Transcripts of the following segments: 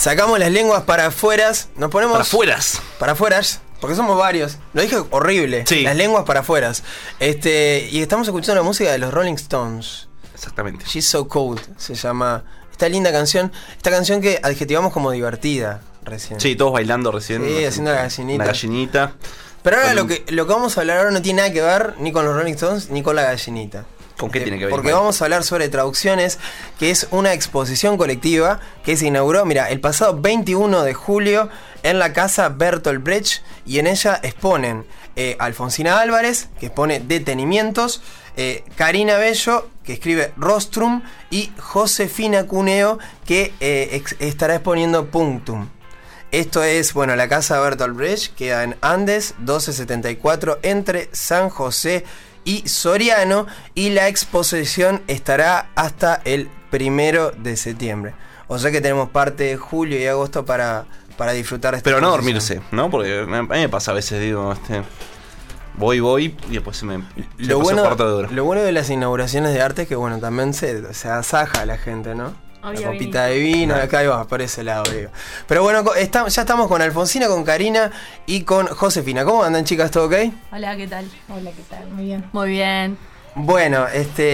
Sacamos las lenguas para afueras. Nos ponemos... Para afueras. Porque somos varios. Lo dije horrible. Sí. Las lenguas para afueras. Y estamos escuchando la música de los Rolling Stones. Exactamente. She's So Cold se llama. Esta linda canción. Esta canción que adjetivamos como divertida recién. Sí, todos bailando recién. Sí, haciendo la gallinita. La gallinita. Pero ahora lo que vamos a hablar ahora no tiene nada que ver ni con los Rolling Stones ni con la gallinita. ¿Con qué tiene que ver? Porque vamos a hablar sobre traducciones, que es una exposición colectiva que se inauguró, mira, el pasado 21 de julio en la casa Bertolt Brecht, y en ella exponen Alfonsina Álvarez, que expone Detenimientos, Karina Bello, que escribe Rostrum, y Josefina Cuneo, que estará exponiendo Punctum. Esto es, bueno, la casa Bertolt Brecht, queda en Andes 1274, entre San José y Soriano, y la exposición estará hasta el 1 de septiembre. O sea que tenemos parte de julio y agosto para disfrutar de esta Pero no exposición. dormirse, ¿no? Porque a mí me pasa a veces, digo, voy y después se me Lo pasa bueno, cuarto de hora. lo bueno de las inauguraciones de arte es que, bueno, también se asaja a la gente, ¿no? Había la copita de vino, acá ahí va, por ese lado, digo. Pero bueno, ya estamos con Alfonsina, con Karina y con Josefina. ¿Cómo andan, chicas? ¿Todo ok? Hola, ¿qué tal? Hola, ¿qué tal? Muy bien. Muy bien. Bueno,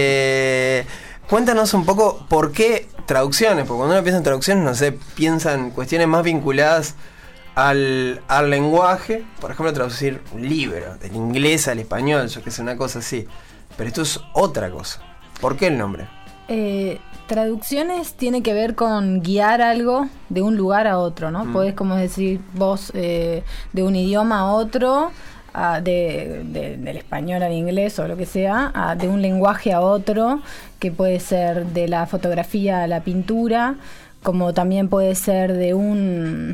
cuéntanos un poco por qué traducciones, porque cuando uno piensa en traducciones, no sé, piensan cuestiones más vinculadas al lenguaje, por ejemplo, traducir un libro, del inglés al español, yo que sé, una cosa así. Pero esto es otra cosa. ¿Por qué el nombre? Traducciones tiene que ver con guiar algo de un lugar a otro, ¿no? Podés, como decir vos, de un idioma a otro, del español al inglés o lo que sea, de un lenguaje a otro, que puede ser de la fotografía a la pintura, como también puede ser de una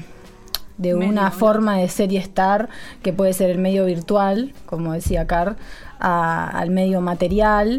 forma de ser y estar, que puede ser el medio virtual, como decía Car, al medio material,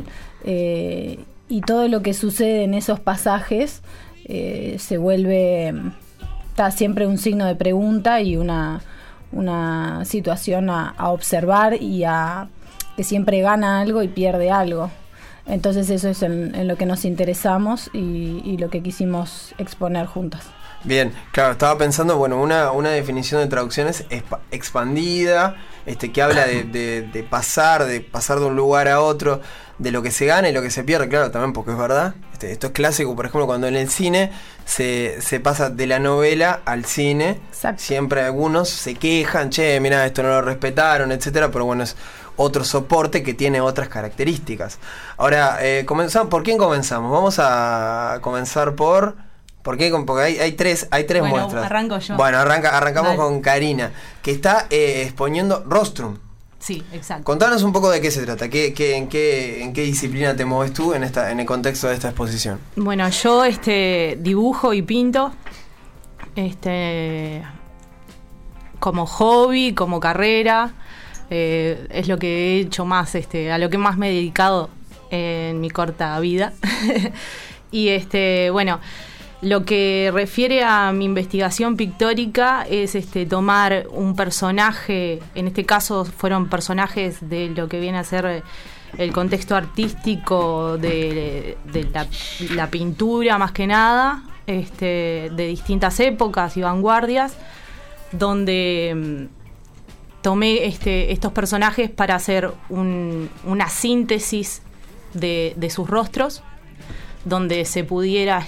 y todo lo que sucede en esos pasajes se vuelve siempre un signo de pregunta y una situación a observar, y que siempre gana algo y pierde algo. Entonces eso es en lo que nos interesamos y lo que quisimos exponer juntas. Bien, claro, estaba pensando, bueno, una definición de traducciones expandida, que habla de pasar de un lugar a otro, de lo que se gana y lo que se pierde, claro, también porque es verdad. Esto es clásico, por ejemplo, cuando en el cine se pasa de la novela al cine. Exacto. Siempre algunos se quejan, che, mirá, esto no lo respetaron, etcétera, pero bueno, es otro soporte que tiene otras características. Ahora, ¿por quién comenzamos? Vamos a comenzar ¿por qué? Porque hay tres Bueno, muestras. arranco yo. Bueno, arrancamos Dale. con Karina, que está exponiendo Rostrum. Sí, exacto. Contanos un poco de qué se trata, en qué disciplina te mueves tú en el contexto de esta exposición. Bueno, yo dibujo y pinto como hobby, como carrera. Es lo que he hecho más, a lo que más me he dedicado en mi corta vida. Y bueno, lo que refiere a mi investigación pictórica es tomar un personaje, en este caso fueron personajes de lo que viene a ser el contexto artístico de la pintura más que nada, de distintas épocas y vanguardias, donde tomé estos personajes para hacer una síntesis de sus rostros, donde se pudiera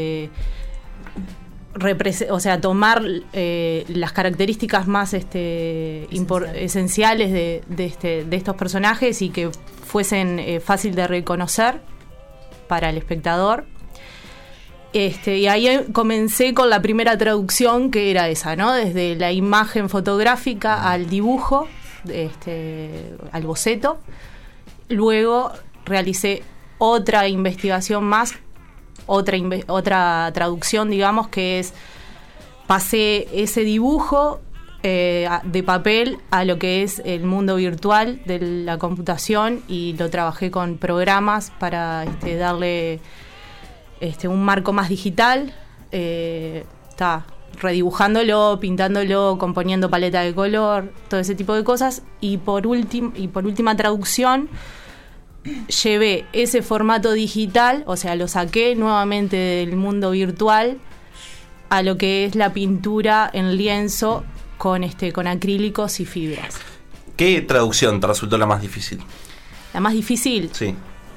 tomar las características más esenciales de estos personajes y que fuesen fácil de reconocer para el espectador. Y ahí comencé con la primera traducción, que era esa, ¿no? Desde la imagen fotográfica al dibujo, al boceto. Luego realicé otra investigación más, otra traducción, digamos, que es pasé ese dibujo de papel a lo que es el mundo virtual de la computación, y lo trabajé con programas para darle un marco más digital, redibujándolo, pintándolo, componiendo paleta de color, todo ese tipo de cosas. Y por última traducción, llevé ese formato digital, o sea, lo saqué nuevamente del mundo virtual a lo que es la pintura en lienzo con acrílicos y fibras. ¿Qué traducción te resultó la más difícil? ¿La más difícil? Sí.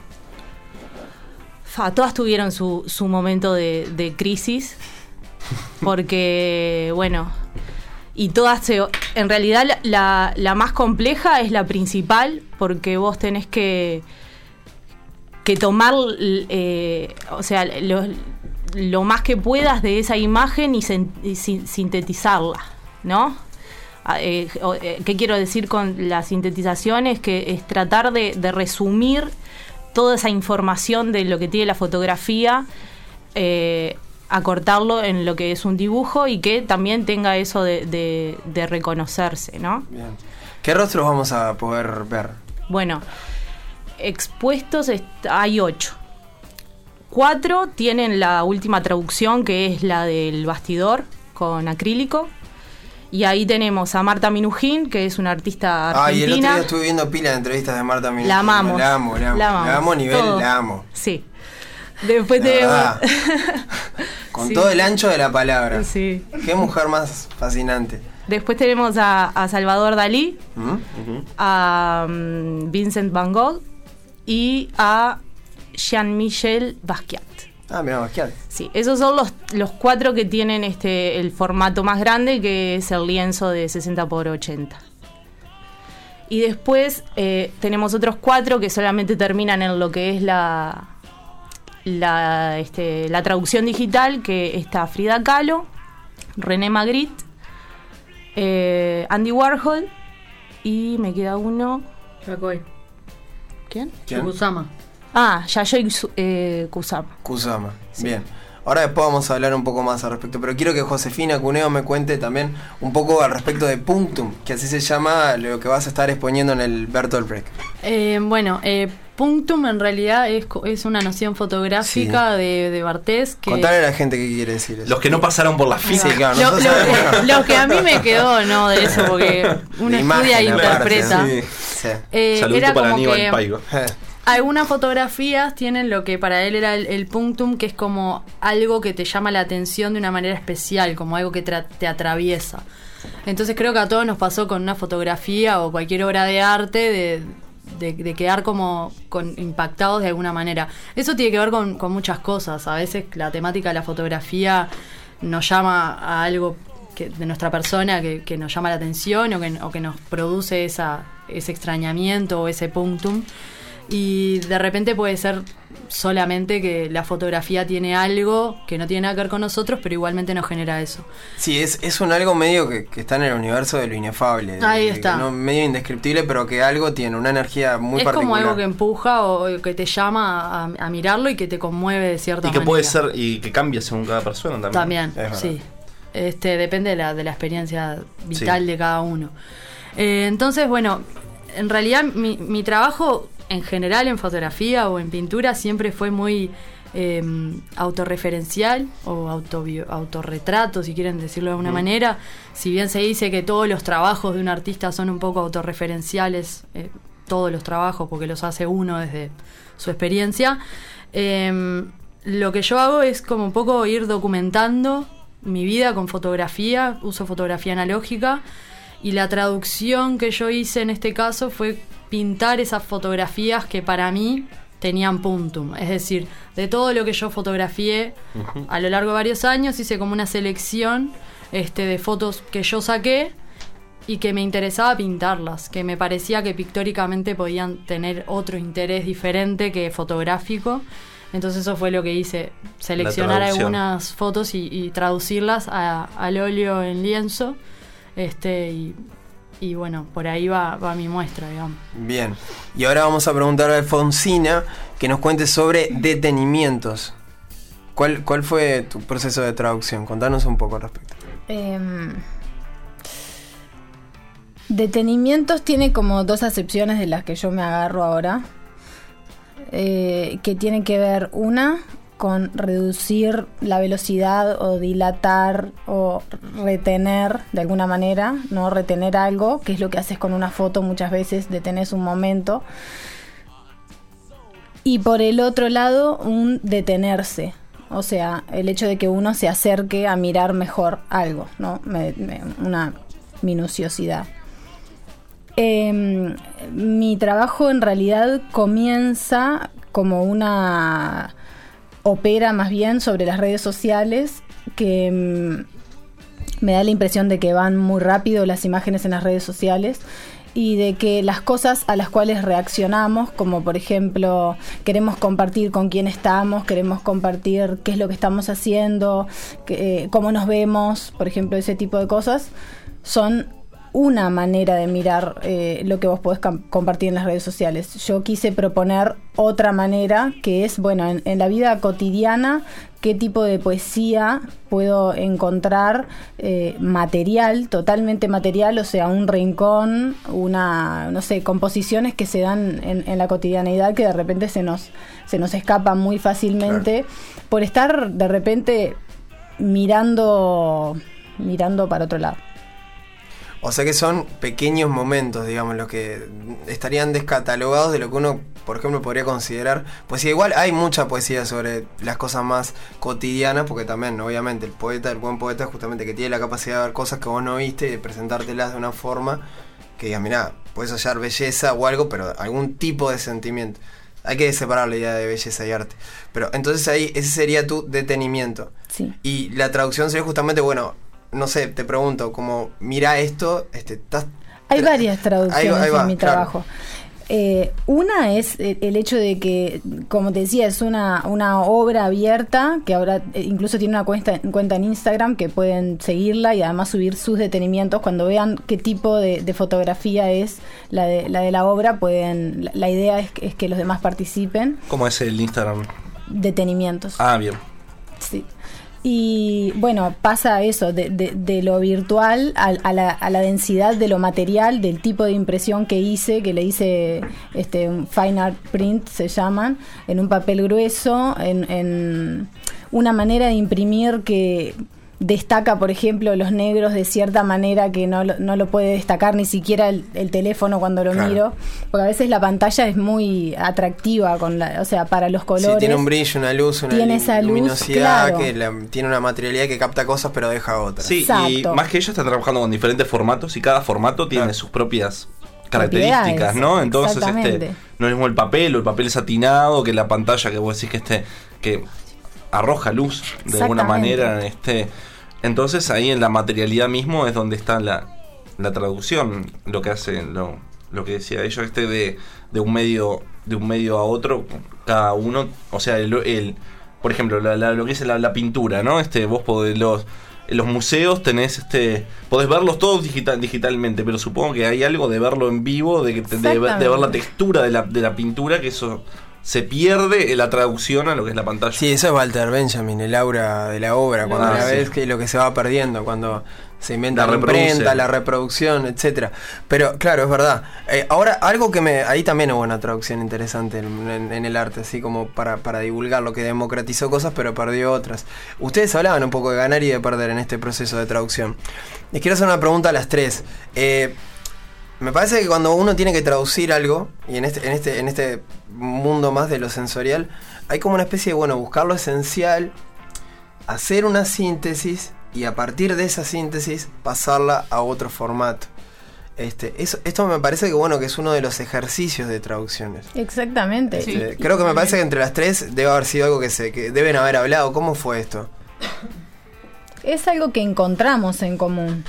Todas tuvieron su momento de crisis, porque, bueno, y todas, en realidad la más compleja es la principal, porque vos tenés que tomar, o sea, lo más que puedas de esa imagen y sintetizarla, ¿no? ¿Qué quiero decir con la sintetización? Es tratar de resumir toda esa información de lo que tiene la fotografía, acortarlo en lo que es un dibujo y que también tenga eso de reconocerse, ¿no? Bien. ¿Qué rostros vamos a poder ver? Bueno, expuestos hay 8. 4 tienen la última traducción, que es la del bastidor con acrílico. Y ahí tenemos a Marta Minujín, que es una artista argentina. Y el otro día estuve viendo pila de entrevistas de Marta Minujín. La amamos. La amo a nivel, todo. la amo. Sí. Después La tenemos... verdad. Con Sí. todo el ancho de la palabra. Sí. Qué mujer más fascinante. Después tenemos a Salvador Dalí, Ujú. a Vincent Van Gogh y a Jean-Michel Basquiat. Mira, Basquiat. Sí, esos son los 4 que tienen el formato más grande, que es el lienzo de 60 por 80. Y después tenemos otros 4 que solamente terminan en lo que es la traducción digital, que está Frida Kahlo, René Magritte, Andy Warhol y me queda uno. Yakoi. ¿Quién? Kusama. Yayoi Kusama. Kusama. Sí. Bien. Ahora después vamos a hablar un poco más al respecto, pero quiero que Josefina Cuneo me cuente también un poco al respecto de Punctum, que así se llama lo que vas a estar exponiendo en el Bertolt Brecht. Punctum en realidad es una noción fotográfica de Bartés. Contale a la gente qué quiere decir eso. Los que no pasaron por la Sí, física. claro, Lo nosotros sabemos. lo que a mí me quedó, ¿no? De eso, porque uno De estudia e imagen, aparte, interpreta. sí. Sí. Saludito Era para como Aníbal que Paigo. algunas fotografías tienen lo que para él era el punctum, que es como algo que te llama la atención de una manera especial, como algo que te atraviesa. Entonces creo que a todos nos pasó con una fotografía o cualquier obra de arte de quedar como impactados de alguna manera. Eso tiene que ver con muchas cosas. A veces la temática de la fotografía nos llama a algo de nuestra persona que nos llama la atención o que nos produce ese extrañamiento o ese punctum. Y de repente puede ser solamente que la fotografía tiene algo que no tiene nada que ver con nosotros, pero igualmente nos genera eso. Sí, es un algo medio que está en el universo de lo inefable. Ahí está. Medio indescriptible, pero que algo tiene, una energía muy Es particular. como algo que empuja o que te llama a mirarlo y que te conmueve de cierta Y que manera. puede ser, y que cambia según cada persona también. También, Es sí. Depende de la experiencia vital Sí. de cada uno. Entonces, bueno, en realidad mi trabajo en general en fotografía o en pintura siempre fue muy autorreferencial o autorretrato, si quieren decirlo de alguna manera. Si bien se dice que todos los trabajos de un artista son un poco autorreferenciales, todos los trabajos, porque los hace uno desde su experiencia, lo que yo hago es como un poco ir documentando mi vida con fotografía. Uso fotografía analógica, y la traducción que yo hice en este caso fue pintar esas fotografías que para mí tenían punctum. Es decir, de todo lo que yo fotografié a lo largo de varios años, hice como una selección de fotos que yo saqué y que me interesaba pintarlas, que me parecía que pictóricamente podían tener otro interés diferente que fotográfico. Entonces eso fue lo que hice, seleccionar algunas fotos y traducirlas al óleo en lienzo. Y bueno, por ahí va mi muestra, digamos. Bien, y ahora vamos a preguntar a Alfonsina que nos cuente sobre detenimientos. ¿Cuál fue tu proceso de traducción? Contanos un poco al respecto. Detenimientos tiene como 2 acepciones de las que yo me agarro ahora, que tienen que ver una con reducir la velocidad o dilatar o retener de alguna manera, no retener algo, que es lo que haces con una foto muchas veces, detenés un momento. Y por el otro lado, un detenerse, O sea, el hecho de que uno se acerque a mirar mejor algo, ¿no? Una minuciosidad. Mi trabajo en realidad comienza como una ópera más bien sobre las redes sociales, que me da la impresión de que van muy rápido las imágenes en las redes sociales y de que las cosas a las cuales reaccionamos, como por ejemplo queremos compartir con quién estamos, queremos compartir qué es lo que estamos haciendo, cómo nos vemos, por ejemplo, ese tipo de cosas, son una manera de mirar lo que vos podés compartir en las redes sociales. Yo quise proponer otra manera, que es, bueno, en la vida cotidiana, qué tipo de poesía puedo encontrar material, totalmente material, o sea, un rincón, no sé, composiciones que se dan en la cotidianeidad que de repente se nos escapan muy fácilmente, claro, por estar de repente mirando para otro lado. O sea que son pequeños momentos, digamos, los que estarían descatalogados de lo que uno, por ejemplo, podría considerar poesía. Igual hay mucha poesía sobre las cosas más cotidianas, porque también, obviamente, el buen poeta es justamente que tiene la capacidad de ver cosas que vos no viste y de presentártelas de una forma que digas, mirá, puedes hallar belleza o algo, pero algún tipo de sentimiento. Hay que separar la idea de belleza y arte. Pero entonces ahí, ese sería tu detenimiento. Sí. Y la traducción sería justamente, bueno, no sé, te pregunto, como mira esto, hay varias traducciones ahí va, en mi trabajo. Claro. Una es el hecho de que, como te decía, es una obra abierta, que ahora incluso tiene una cuenta en Instagram, que pueden seguirla y además subir sus detenimientos. Cuando vean qué tipo de fotografía es la de la obra, la idea es que los demás participen. ¿Cómo es el Instagram? Detenimientos. Ah, bien. Sí. Y bueno, pasa eso, de lo virtual a la densidad de lo material, del tipo de impresión que le hice un fine art print, se llaman, en un papel grueso, en una manera de imprimir que destaca, por ejemplo, los negros de cierta manera que no lo puede destacar ni siquiera el teléfono cuando lo miro, porque a veces la pantalla es muy atractiva o sea, para los colores. Sí, tiene un brillo, una luz, una luminosidad, claro, que tiene una materialidad que capta cosas pero deja otras. Sí, exacto. Y más que ello está trabajando con diferentes formatos y cada formato tiene sus propias características, ¿no? Entonces no es mismo el papel satinado que la pantalla que vos decís que arroja luz de alguna manera. Entonces ahí en la materialidad mismo es donde está la traducción, lo que hace, lo que decía ellos, de un medio a otro, cada uno, o sea, por ejemplo, lo que es la pintura, ¿no? Vos podés, en los museos tenés podés verlos todos digitalmente, pero supongo que hay algo de verlo en vivo, de ver la textura de la pintura, que eso se pierde en la traducción a lo que es la pantalla. Sí, eso es Walter Benjamin, el aura de la obra, cuando la ves, que es lo que se va perdiendo, cuando se inventa la imprenta, la reproducción, etcétera. Pero claro, es verdad. Ahora, algo que ahí también hubo una traducción interesante en el arte, así como para divulgar, lo que democratizó cosas pero perdió otras. Ustedes hablaban un poco de ganar y de perder en este proceso de traducción. Les quiero hacer una pregunta a las tres. Me parece que cuando uno tiene que traducir algo, y en este mundo más de lo sensorial, hay como una especie de, buscar lo esencial, hacer una síntesis, y a partir de esa síntesis pasarla a otro formato. Esto me parece que es uno de los ejercicios de traducciones. Exactamente. Sí. Creo que me parece que entre las tres debe haber sido algo que deben haber hablado. ¿Cómo fue esto? Es algo que encontramos en común.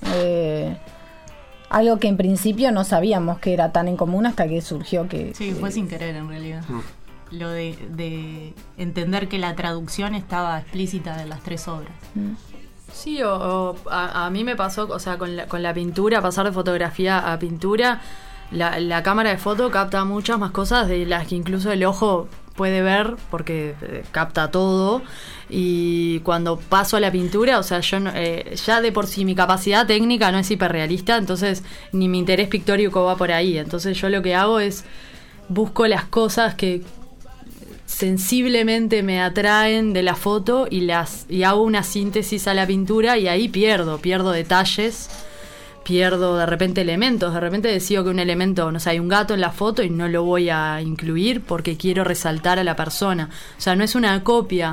Algo que en principio no sabíamos que era tan en común hasta que surgió que... Sí, fue sin querer en realidad. Lo de entender que la traducción estaba explícita en las tres obras. Sí, a mí me pasó, o sea, con la pintura, pasar de fotografía a pintura, la cámara de foto capta muchas más cosas de las que incluso el ojo puede ver, porque capta todo. Y cuando paso a la pintura, o sea, yo ya de por sí mi capacidad técnica no es hiperrealista, entonces ni mi interés pictórico va por ahí. Entonces yo lo que hago es busco las cosas que sensiblemente me atraen de la foto y hago una síntesis a la pintura, y ahí pierdo detalles, pierdo de repente elementos. De repente decido que un elemento, no sé, hay un gato en la foto y no lo voy a incluir porque quiero resaltar a la persona. O sea, no es una copia,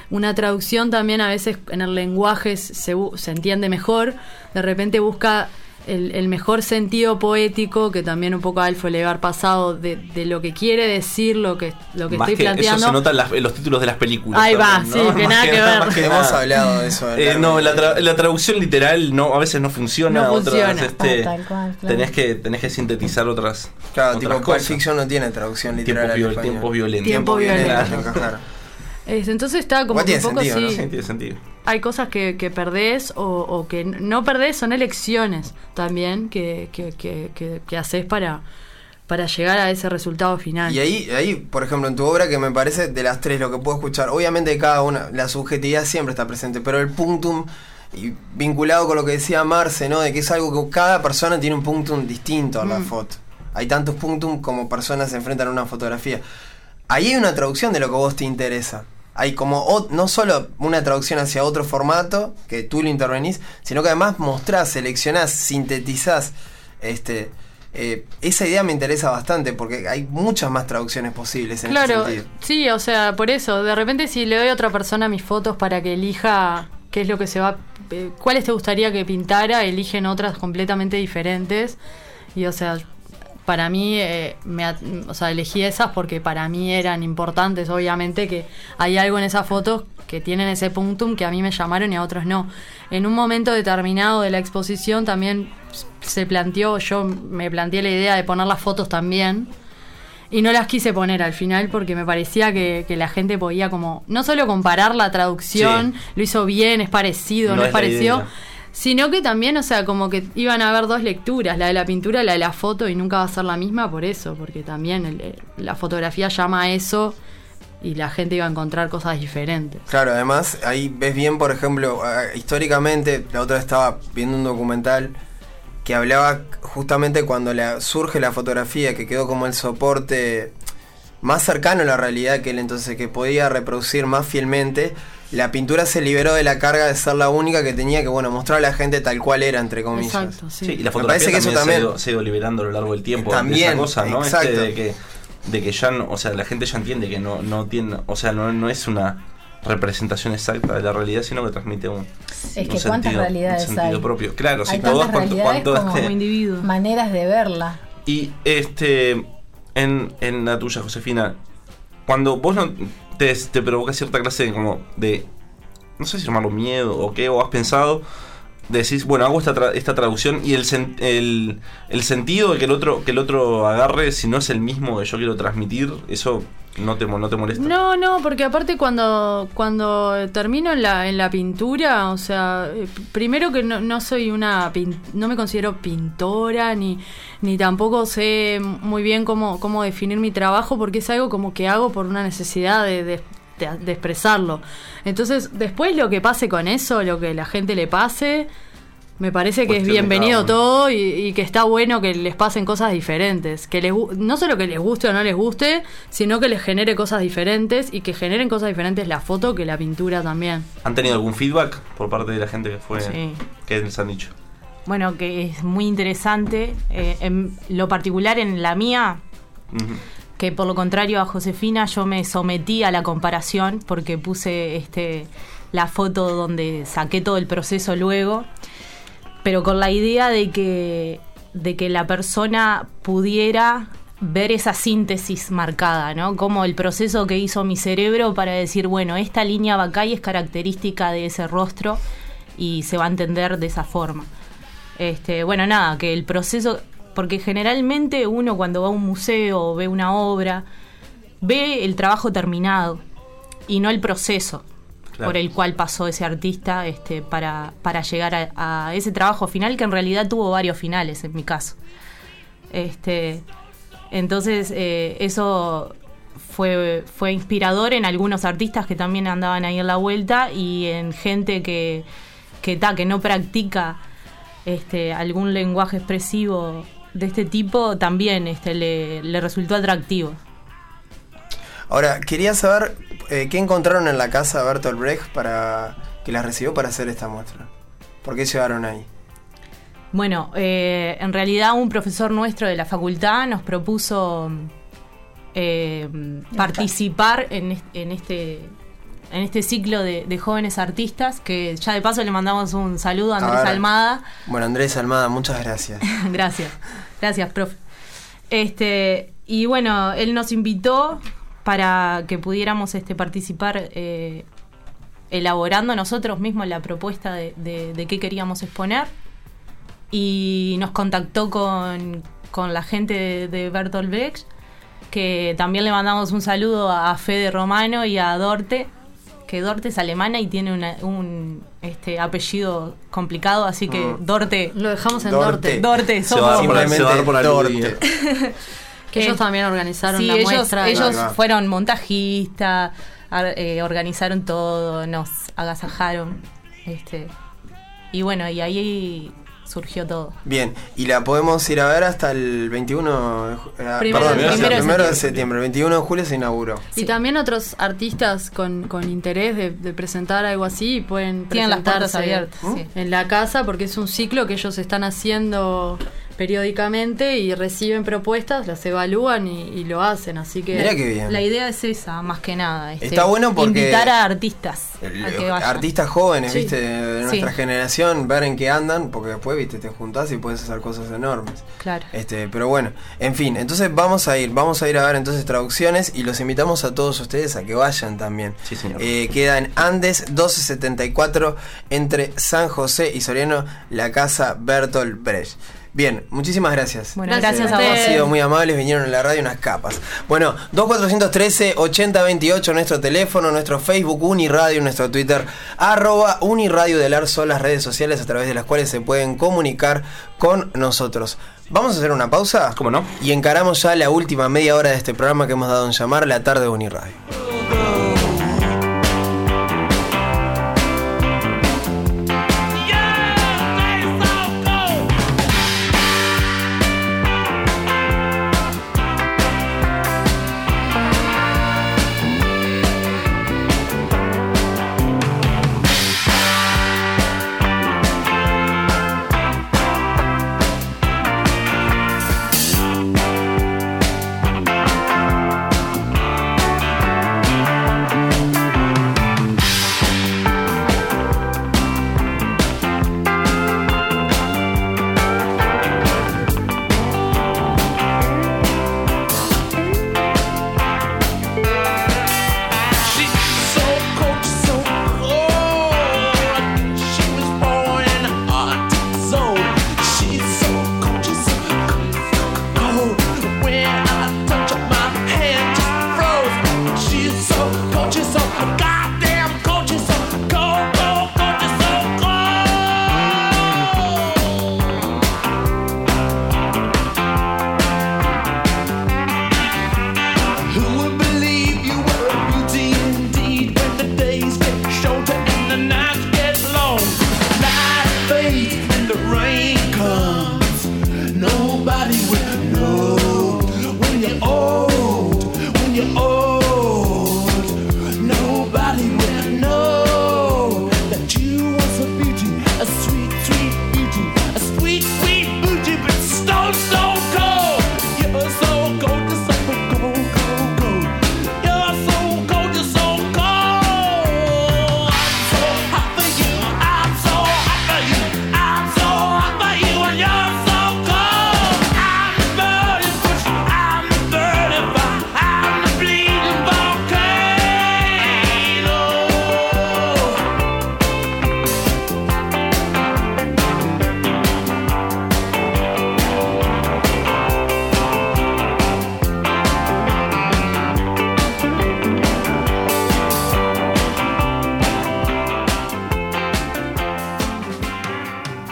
una traducción también a veces en el lenguaje se entiende mejor, de repente busca el mejor sentido poético, que también un poco a él fue le haber pasado de lo que quiere decir, lo que más estoy que planteando. Eso se nota en los títulos de las películas. Ahí también, va, sí, que nada que ver. Más que hemos hablado de eso. No, la traducción literal a veces no funciona. No funciona. Tal cual, claro. Tenés que sintetizar otras. Claro, otras tipo Pulp Fiction no tiene traducción literal. Tiempos violentos. Tiempo violento. Claro. Entonces está como que un poco sentido, así. ¿no? Sí, tiene sentido. Hay cosas que perdés o que no perdés, son elecciones también que haces para llegar a ese resultado final. Y ahí, por ejemplo, en tu obra, que me parece de las tres lo que puedo escuchar, obviamente cada una, la subjetividad siempre está presente, pero el punctum, y vinculado con lo que decía Marce, ¿no? De que es algo que cada persona tiene un punctum distinto a la foto. Hay tantos punctum como personas se enfrentan a una fotografía. Ahí hay una traducción de lo que a vos te interesa. Hay como no solo una traducción hacia otro formato, que tú lo intervenís, sino que además mostrás, seleccionás, sintetizás. Esa idea me interesa bastante, porque hay muchas más traducciones posibles en ese sentido. Sí, o sea, por eso, de repente si le doy a otra persona mis fotos para que elija qué es lo que cuáles te gustaría que pintara, eligen otras completamente diferentes. Y o sea, para mí, elegí esas porque para mí eran importantes. Obviamente que hay algo en esas fotos que tienen ese punctum que a mí me llamaron y a otros no. En un momento determinado de la exposición también yo me planteé la idea de poner las fotos también, y no las quise poner al final porque me parecía que la gente podía como, no solo comparar la traducción, lo hizo bien, es parecido, no es parecido, sino que también, o sea, como que iban a haber dos lecturas, la de la pintura y la de la foto, y nunca va a ser la misma por eso, porque también la fotografía llama a eso y la gente iba a encontrar cosas diferentes. Claro, además, ahí ves bien, por ejemplo, históricamente, la otra vez estaba viendo un documental que hablaba justamente cuando surge la fotografía, que quedó como el soporte más cercano a la realidad que él entonces, que podía reproducir más fielmente. La pintura se liberó de la carga de ser la única que tenía que, mostrar a la gente tal cual era, entre comillas. Exacto, sí. Sí, y la fotografía que también se ha ido liberando a lo largo del tiempo. También, de esa cosa, ¿no? exacto. De que ya, o sea, la gente ya entiende que no tiene, o sea, no es una representación exacta de la realidad, sino que transmite un cuántas realidades un sentido hay propio. Claro, hay si todos como individuo, maneras de verla. Y en la tuya, Josefina, cuando vos no te provoca cierta clase de no sé si llamarlo miedo o qué, o has pensado, decís, bueno, hago esta traducción y el sentido de que el otro agarre, si no es el mismo que yo quiero transmitir, eso no te molesta. No, porque aparte cuando termino en la pintura, o sea, primero que no soy no me considero pintora, ni tampoco sé muy bien cómo definir mi trabajo, porque es algo como que hago por una necesidad de expresarlo. Entonces, después lo que pase con eso, lo que la gente le pase, me parece que es bienvenido todo y que está bueno que les pasen cosas diferentes, que no solo que les guste o no les guste, sino que les genere cosas diferentes, y que generen cosas diferentes la foto que la pintura también. ¿Han tenido algún feedback por parte de la gente que fue? Sí. ¿Qué les han dicho? Bueno, que es muy interesante. En lo particular en la mía, que por lo contrario a Josefina, yo me sometí a la comparación porque puse la foto donde saqué todo el proceso luego, pero con la idea de que la persona pudiera ver esa síntesis marcada, ¿no? Como el proceso que hizo mi cerebro para decir, bueno, esta línea va acá y es característica de ese rostro y se va a entender de esa forma. Bueno, nada, que el proceso, porque generalmente uno cuando va a un museo o ve una obra, ve el trabajo terminado y no el proceso. Claro. Por el cual pasó ese artista para llegar a ese trabajo final, que en realidad tuvo varios finales en mi caso. Entonces eso fue inspirador en algunos artistas que también andaban ahí en la vuelta, y en gente que no practica algún lenguaje expresivo de este tipo, también le resultó atractivo. Ahora, quería saber qué encontraron en la casa de Bertolt Brecht para que las recibió para hacer esta muestra. ¿Por qué llegaron ahí? Bueno, en realidad un profesor nuestro de la facultad nos propuso participar en en este ciclo de jóvenes artistas, que ya de paso le mandamos un saludo a Andrés Almada. Bueno, Andrés Almada, muchas gracias. Gracias, profe. Y bueno, él nos invitó para que pudiéramos participar elaborando nosotros mismos la propuesta de qué queríamos exponer, y nos contactó con la gente de Bertolt Brecht, que también le mandamos un saludo a Fede Romano y a Dorte, que Dorte es alemana y tiene un apellido complicado, así que Dorte... Lo dejamos en Dorte. Dorte, somos simplemente Dorte. Que ellos también organizaron la muestra. Ellos fueron montajistas, organizaron todo, nos agasajaron. Y bueno, y ahí surgió todo. Bien, y la podemos ir a ver hasta el 21 primero de septiembre. El 21 de julio se inauguró. Y también otros artistas con interés de presentar algo así pueden tienen las puertas abiertas en la casa, porque es un ciclo que ellos están haciendo periódicamente y reciben propuestas, las evalúan y lo hacen, así que mirá qué bien. La idea es esa, más que nada. Está bueno porque invitar a artistas a que vayan. Artistas jóvenes, viste, de nuestra generación, ver en qué andan, porque después, viste, te juntás y puedes hacer cosas enormes. Claro. Pero bueno, en fin, entonces vamos a ir a ver entonces traducciones, y los invitamos a todos ustedes a que vayan también. Sí, señor. Queda en Andes 1274 entre San José y Soriano, la casa Bertolt Brecht. Bien, muchísimas gracias. Bueno, gracias a vos. Han sido muy amables, vinieron en la radio unas capas. Bueno, 2413-8028, nuestro teléfono, nuestro Facebook Uniradio, nuestro Twitter, @Uniradio del Ar, son las redes sociales a través de las cuales se pueden comunicar con nosotros. Vamos a hacer una pausa. ¿Cómo no? Y encaramos ya la última media hora de este programa que hemos dado en llamar La Tarde de Uniradio.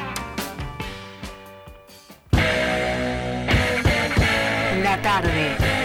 La tarde.